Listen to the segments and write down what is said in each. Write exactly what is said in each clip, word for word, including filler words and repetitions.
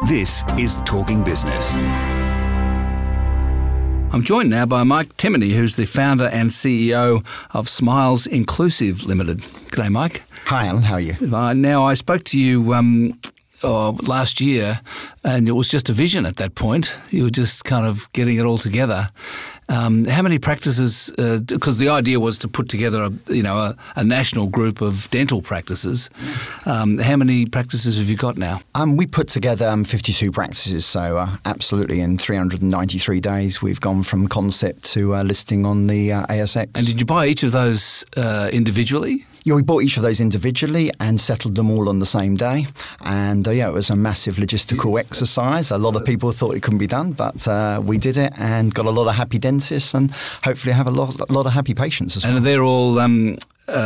This is Talking Business. I'm joined now by Mike Timoney, who's the founder and C E O of Smiles Inclusive Limited. G'day, Mike. Hi, Alan. How are you? Uh, now, I spoke to you um, oh, last year, and it was just a vision at that point. You were just kind of getting it all together. Um, how many practices? Because uh, the idea was to put together a you know a, a national group of dental practices. Um, how many practices have you got now? Um, we put together um, fifty-two practices, so uh, absolutely in three hundred ninety-three days we've gone from concept to uh, listing on the uh, A S X. And did you buy each of those uh, individually? Yeah, we bought each of those individually and settled them all on the same day. And uh, yeah, it was a massive logistical yes, exercise. A lot of people thought it couldn't be done, but uh, we did it and got a lot of happy dentists and hopefully have a lot, a lot of happy patients as well. And they're all... Um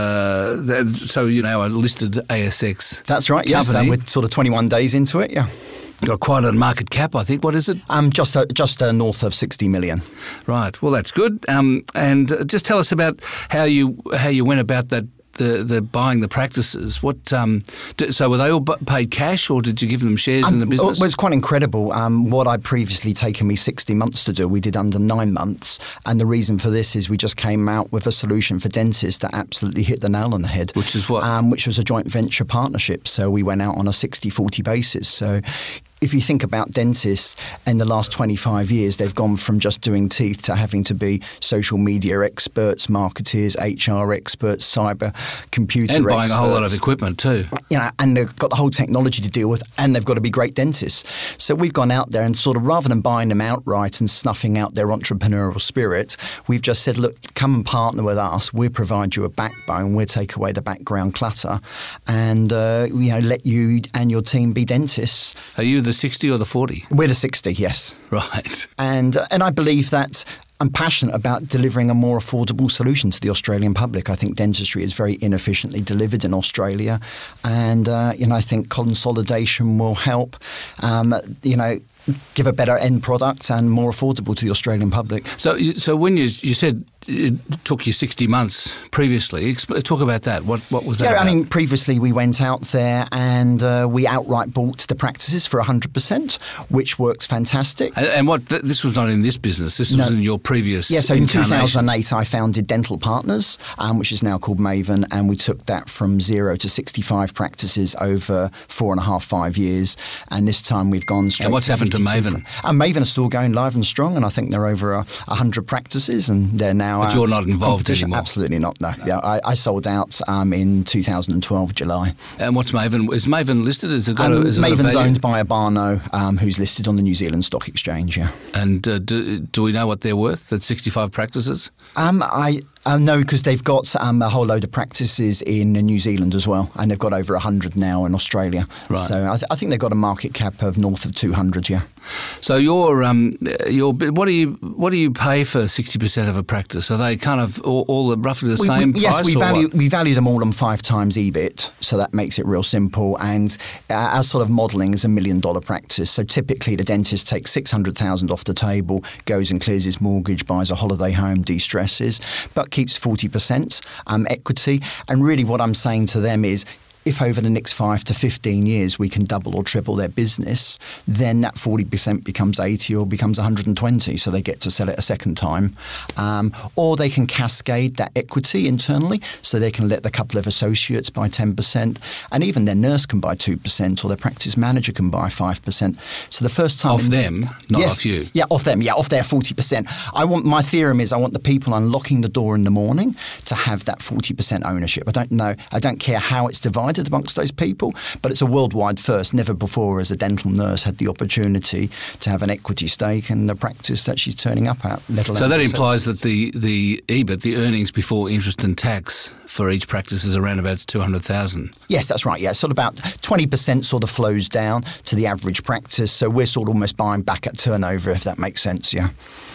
Uh, so, you know, a listed A S X That's right, yes. Um, we're sort of twenty-one days into it, yeah. Got quite a market cap, I think. What is it? Um, just uh, just uh, north of sixty million. Right. Well, that's good. Um, and uh, just tell us about how you how you went about that. The, the buying the practices. What? Um, d- so were they all b- paid cash, or did you give them shares um, in the business? It was quite incredible. Um, what I'd previously taken me sixty months to do, we did under nine months. And the reason for this is we just came out with a solution for dentists that absolutely hit the nail on the head. Which is what? Um, which was a joint venture partnership. So we went out on a sixty forty basis. So if you think about dentists in the last twenty-five years, they've gone from just doing teeth to having to be social media experts, marketeers, H R experts, cyber computer and experts. buying a whole lot of equipment too. You know, and they've got the whole technology to deal with, and they've got to be great dentists. So we've gone out there and sort of, rather than buying them outright and snuffing out their entrepreneurial spirit, we've just said, look, come and partner with us. We'll provide you a backbone. We'll take away the background clutter and, uh, you know, let you and your team be dentists. Are you the sixty or the forty? We're the sixty, yes. Right. And uh, and I believe that I'm passionate about delivering a more affordable solution to the Australian public. I think dentistry is very inefficiently delivered in Australia, and uh, you know I think consolidation will help. Um, you know. Give a better end product and more affordable to the Australian public. So, so when you you said it took you sixty months previously, talk about that. What what was that? Yeah, about? I mean, previously we went out there and uh, we outright bought the practices for one hundred percent, which works fantastic. And, and what this was not in this business. This was no. in your previous. Yeah, so in two thousand eight I founded Dental Partners, um, which is now called Maven, and we took that from zero to sixty-five practices over four and a half, five years. And this time we've gone straight. And what's to happened to Maven? And Maven are still going live and strong, and I think they're over a uh, hundred practices, and they're now. But you're not involved anymore. Absolutely not. No. Yeah, I, I sold out um, in two thousand twelve July. And what's Maven? Is Maven listed? Is it got um, a, is it Maven's got a owned by Abano, um, who's listed on the New Zealand Stock Exchange. Yeah. And uh, do, do we know what they're worth? At sixty-five practices? Um, I. Uh, no, because they've got um, a whole load of practices in uh, New Zealand as well, and they've got over one hundred now in Australia. Right. So I, th- I think they've got a market cap of north of two hundred, yeah. So your um your what do you what do you pay for sixty percent of a practice? Are they kind of all, all roughly the we, same we, price? Yes, we or value what? we value them all on five times E B I T, so that makes it real simple. And uh, our sort of modelling is a million dollar practice. So typically the dentist takes six hundred thousand off the table, goes and clears his mortgage, buys a holiday home, de-stresses, but keeps forty percent um, equity. And really what I'm saying to them is, if over the next five to fifteen years we can double or triple their business, then that forty percent becomes eighty or becomes one hundred twenty, so they get to sell it a second time. Um, or they can cascade that equity internally, so they can let the couple of associates buy ten percent, and even their nurse can buy two percent, or their practice manager can buy five percent. So the first time... Off in, them, not yes, off you? Yeah, off them, yeah, off their forty percent. I want, my theorem is I want the people unlocking the door in the morning to have that forty percent ownership. I don't know, I don't care how it's divided amongst those people, but it's a worldwide first. Never before has a dental nurse had the opportunity to have an equity stake in the practice that she's turning up at. Let alone so that herself. implies that the, the E B I T, the earnings before interest and tax for each practice is around about two hundred thousand. Yes, that's right. Yeah, sort of about twenty percent sort of flows down to the average practice. So we're sort of almost buying back at turnover, if that makes sense. Yeah.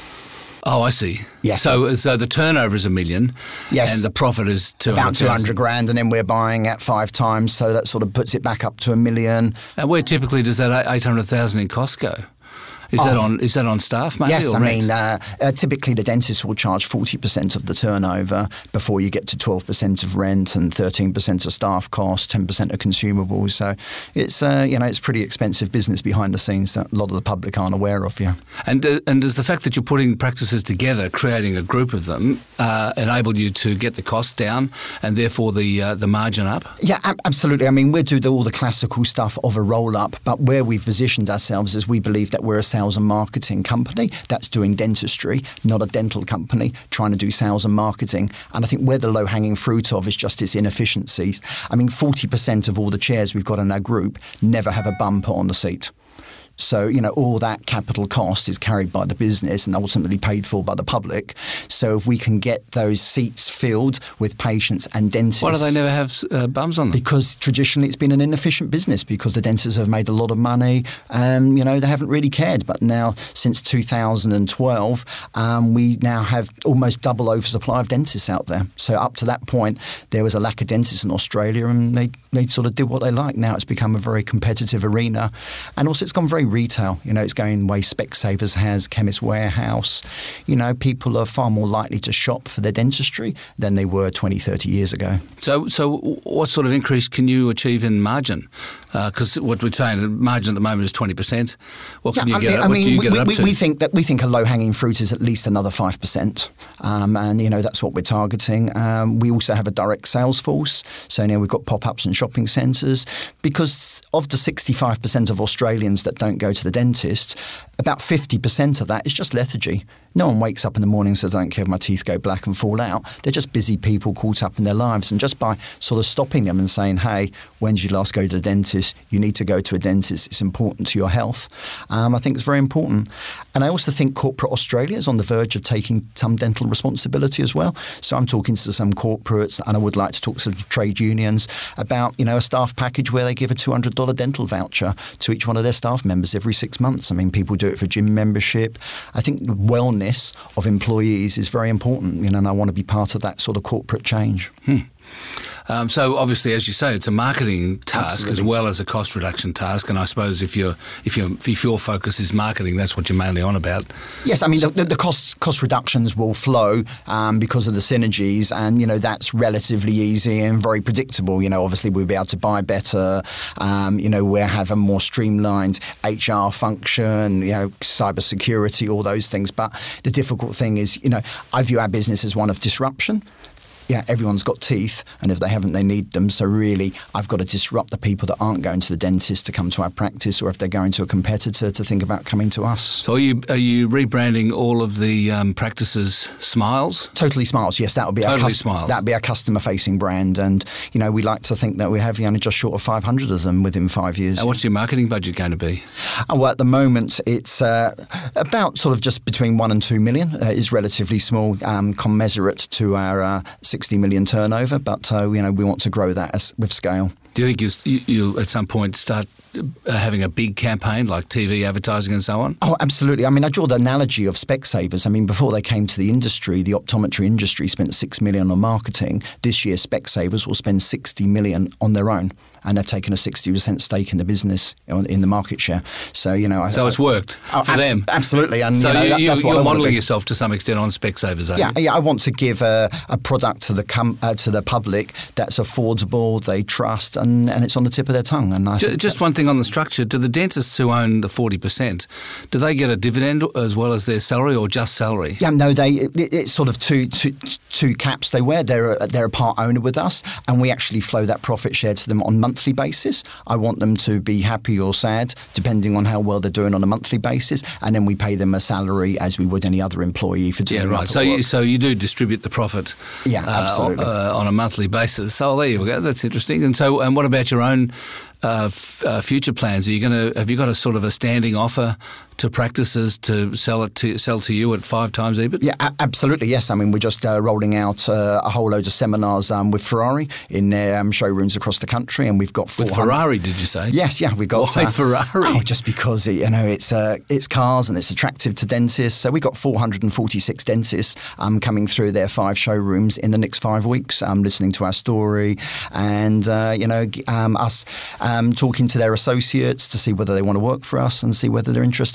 Oh, I see. Yes. So, so the turnover is a million, yes, and the profit is two hundred about two hundred grand, and then we're buying at five times, so that sort of puts it back up to a million. And where typically does that eight hundred thousand in cost go? Is oh. that on Is that on staff, maybe? Yes, or I rent? mean, uh, uh, typically the dentist will charge forty percent of the turnover before you get to twelve percent of rent and thirteen percent of staff costs, ten percent of consumables. So it's uh, you know it's pretty expensive business behind the scenes that a lot of the public aren't aware of. Yeah. And uh, and does the fact that you're putting practices together, creating a group of them, uh, enable you to get the costs down and therefore the uh, the margin up? Yeah, ab- absolutely. I mean, we do the, all the classical stuff of a roll-up, but where we've positioned ourselves is we believe that we're a sales and marketing company that's doing dentistry, not a dental company trying to do sales and marketing. And I think where the low-hanging fruit of is just its inefficiencies. I mean, forty percent of all the chairs we've got in our group never have a bumper on the seat. So, you know, all that capital cost is carried by the business and ultimately paid for by the public. So if we can get those seats filled with patients and dentists... Why do they never have uh, bums on them? Because traditionally it's been an inefficient business because the dentists have made a lot of money and, you know, they haven't really cared. But now, since two thousand twelve, um, we now have almost double oversupply of dentists out there. So up to that point, there was a lack of dentists in Australia and they, they sort of did what they like. Now it's become a very competitive arena. And also it's gone very retail. You know, it's going the way Specsavers has, Chemist Warehouse. You know, people are far more likely to shop for their dentistry than they were twenty, thirty years ago. So so what sort of increase can you achieve in margin? Because uh, what we're saying, the margin at the moment is twenty percent. What can yeah, you get, I mean, what do you we, get we, up we, to? we think that we think a low-hanging fruit is at least another five percent. Um, and, you know, that's what we're targeting. Um, we also have a direct sales force. So now we've got pop-ups and shopping centres. Because of the sixty-five percent of Australians that don't go to the dentist, about fifty percent of that is just lethargy. No one wakes up in the morning and says, I don't care if my teeth go black and fall out. They're just busy people caught up in their lives. And just by sort of stopping them and saying, hey, when did you last go to the dentist? You need to go to a dentist. It's important to your health. Um, I think it's very important. And I also think corporate Australia is on the verge of taking some dental responsibility as well. So I'm talking to some corporates and I would like to talk to some trade unions about, you know, a staff package where they give a two hundred dollars dental voucher to each one of their staff members every six months. I mean, people do it for gym membership. I think wellness of employees is very important, you know, and I want to be part of that sort of corporate change. Hmm. Um, so obviously, as you say, it's a marketing task Absolutely. as well as a cost reduction task. And I suppose if your if your if your focus is marketing, that's what you're mainly on about. Yes, I mean the, the, the cost cost reductions will flow um, because of the synergies, and you know that's relatively easy and very predictable. You know, obviously we'll be able to buy better. Um, you know, we'll have a more streamlined H R function. You know, cyber security, all those things. But the difficult thing is, you know, I view our business as one of disruption. Yeah, everyone's got teeth, and if they haven't, they need them. So really, I've got to disrupt the people that aren't going to the dentist to come to our practice, or if they're going to a competitor to think about coming to us. So are you are you rebranding all of the um, practices Smiles? Totally Smiles, yes, that would be totally our cus- Smiles. That would be our customer-facing brand, and you know we like to think that we have you know, just short of five hundred of them within five years. And what's your marketing budget going to be? Uh, well, at the moment, it's uh, about sort of just between one and two million. Uh, is relatively small, um, commensurate to our uh, sixty million turnover, but uh, you know we want to grow that as, with scale. Do you think you, you'll at some point start uh, having a big campaign like T V advertising and so on? Oh, absolutely. I mean, I draw the analogy of Specsavers. I mean, before they came to the industry, the optometry industry spent six million on marketing. This year, Specsavers will spend sixty million on their own, and they've taken a sixty percent stake in the business, in the market share. So, you know, so I, it's worked oh, for abs- them. Absolutely, and so you know, you, that, you, that's what you're I modelling do. yourself to some extent on Specsavers, are Yeah, you? yeah. I want to give a, a product to the com- uh, to the public that's affordable, they trust, and, and it's on the tip of their tongue. And I just, just one thing on the structure: do the dentists who own the forty percent, do they get a dividend as well as their salary, or just salary? Yeah, no, they it, it's sort of two, two, two caps they wear. They're a, they're a part owner with us, and we actually flow that profit share to them on a monthly basis. I want them to be happy or sad, depending on how well they're doing on a monthly basis, and then we pay them a salary as we would any other employee for doing Yeah, right. So you, so you do distribute the profit. Yeah, absolutely. Uh, uh, on a monthly basis. So there you go. That's interesting. And so, and what about your own uh, f- uh, future plans? Are you going to have you got a sort of a standing offer to practices to sell it to sell to you at five times E B I T? Yeah, a- absolutely. Yes, I mean we're just uh, rolling out uh, a whole load of seminars um, with Ferrari in their um, showrooms across the country, and we've got four With hundred Ferrari, did you say? Yes, yeah, we got. Why uh, Ferrari? Oh, just because it, you know it's uh, it's cars and it's attractive to dentists. So we got four hundred forty-six dentists um, coming through their five showrooms in the next five weeks, um, listening to our story, and uh, you know um, us um, talking to their associates to see whether they want to work for us and see whether they're interested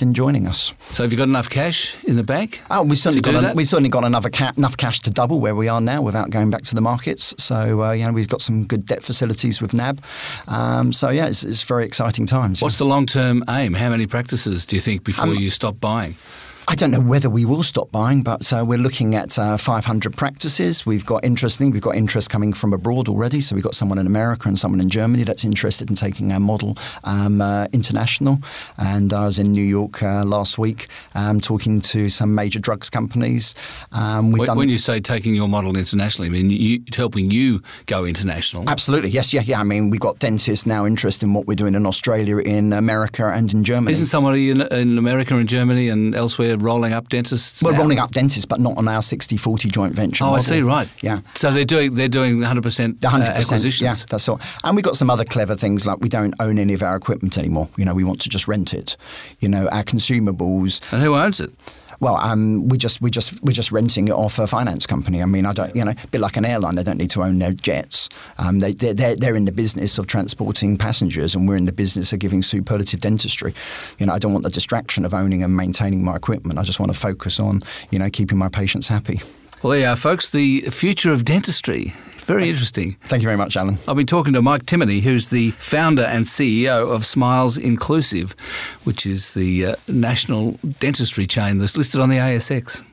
in joining us. So have you got enough cash in the bank? Oh, we certainly to got do a, that? we certainly got another ca- enough cash to double where we are now without going back to the markets. So uh, you know, we've got some good debt facilities with N A B. Um, so yeah, it's, it's very exciting times. What's the long-term aim? How many practices do you think before Um, you stop buying? I don't know whether we will stop buying, but uh, we're looking at uh, five hundred practices. We've got interesting. We've got interest coming from abroad already. So we've got someone in America and someone in Germany that's interested in taking our model um, uh, international. And I was in New York uh, last week um, talking to some major drugs companies. Um, we've When, done when you say taking your model internationally, I mean you, helping you go international. Absolutely, yes, yeah, yeah. I mean, we've got dentists now interested in what we're doing in Australia, in America, and in Germany. Isn't somebody in, in America and Germany and elsewhere rolling up dentists? We're now? rolling up dentists, but not on our sixty forty joint venture Oh, model. I see, right. Yeah. So they're doing they're doing one hundred percent, one hundred percent, uh, acquisitions. yeah, that's all. And we've got some other clever things like we don't own any of our equipment anymore. You know, we want to just rent it. You know, our consumables. And who owns it? Well, um, we just we just we're just renting it off a finance company. I mean, I don't, you know, a bit like an airline. They don't need to own their jets. Um, they they're, they're they're in the business of transporting passengers, and we're in the business of giving superlative dentistry. You know, I don't want the distraction of owning and maintaining my equipment. I just want to focus on, you know, keeping my patients happy. Well, there you are, folks. The future of dentistry. Very interesting. Thank you very much, Alan. I've been talking to Mike Timoney, who's the founder and C E O of Smiles Inclusive, which is the uh, national dentistry chain that's listed on the A S X.